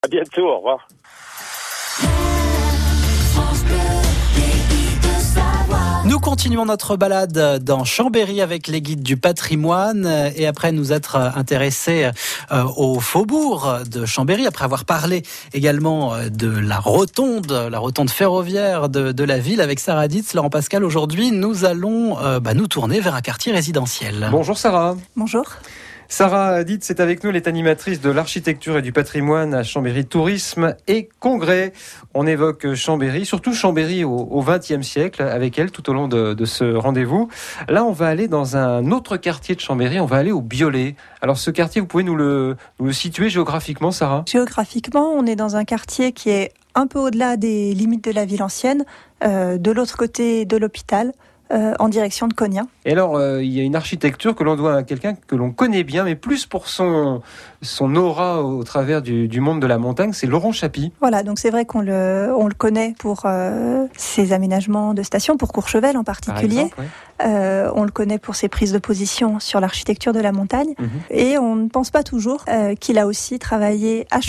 À bientôt, au revoir. Nous continuons notre balade dans Chambéry avec les guides du patrimoine et après nous être intéressés au faubourg de Chambéry, après avoir parlé également de la rotonde ferroviaire de la ville avec Sarah Ditz, Laurent Pascal. Aujourd'hui, nous allons nous tourner vers un quartier résidentiel. Bonjour Sarah. Bonjour. Sarah Ditz est avec nous, elle est animatrice de l'architecture et du patrimoine à Chambéry Tourisme et Congrès. On évoque Chambéry, surtout Chambéry au XXe siècle, avec elle tout au long de ce rendez-vous. Là, on va aller dans un autre quartier de Chambéry, on va aller au Biolay. Alors ce quartier, vous pouvez nous le situer géographiquement, Sarah ? Géographiquement, on est dans un quartier qui est un peu au-delà des limites de la ville ancienne, de l'autre côté de l'hôpital. En direction de Cognac. Et alors, il y a une architecture que l'on doit à quelqu'un que l'on connaît bien, mais plus pour son aura au travers du monde de la montagne, c'est Laurent Chapie. Voilà, donc c'est vrai qu'on le connaît pour ses aménagements de stations, pour Courchevel en particulier. Par exemple, on le connaît pour ses prises de position sur l'architecture de la montagne. Et on ne pense pas toujours qu'il a aussi travaillé à